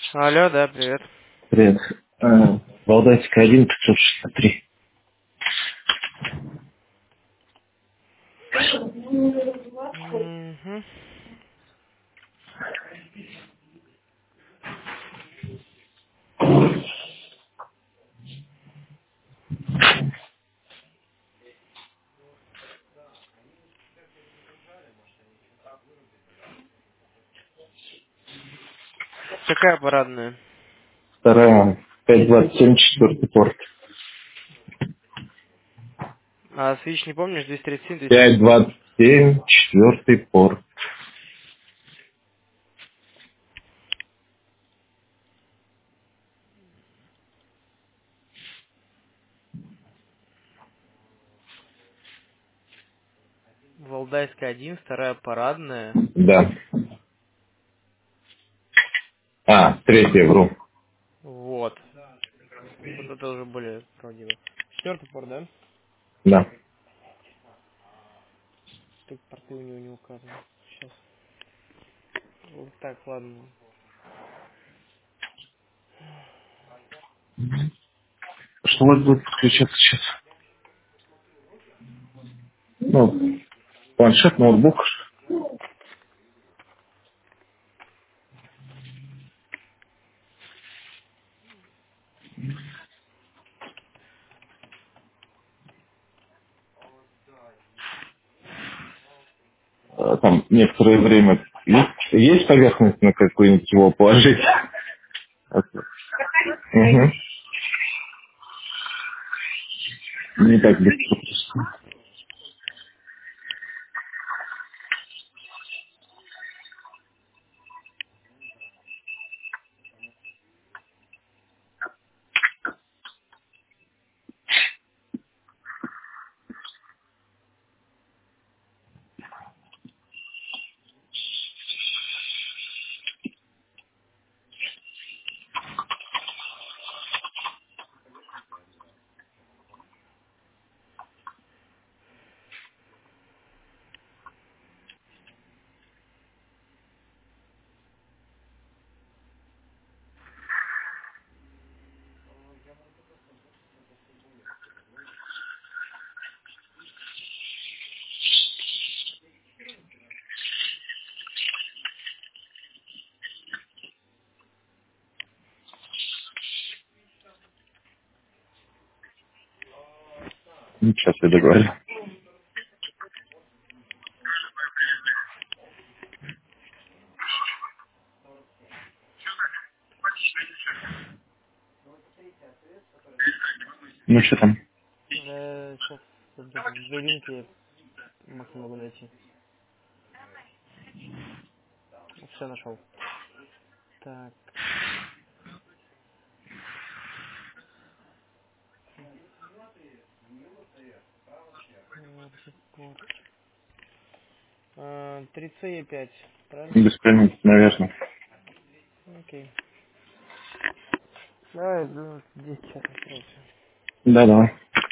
Алло, да, привет. Привет. Валдайская 1, 563. Угу. Какая парадная? Вторая, 527, четвертый порт. А свич не помнишь? 237, 238. 527, четвертый порт. Валдайская 1, вторая парадная. Да. Третья, вру. Вот. Вот это уже более правдиво. Четвертый порт, да? Да. Тут порты у него не указаны. Сейчас. Вот так, ладно. Что у вас будет подключаться сейчас? Ну, планшет, ноутбук. Там некоторое время есть поверхность на какую-нибудь его положить? Угу. Не так быстро. Ну, сейчас я договорю. Ну, что там? Сейчас где-то две линки я максимум могу найти. Все нашел. Так. Порт. 3C5, правильно? Без памяти, наверное. Окей. Давай, 10 часов сразу. Да, давай.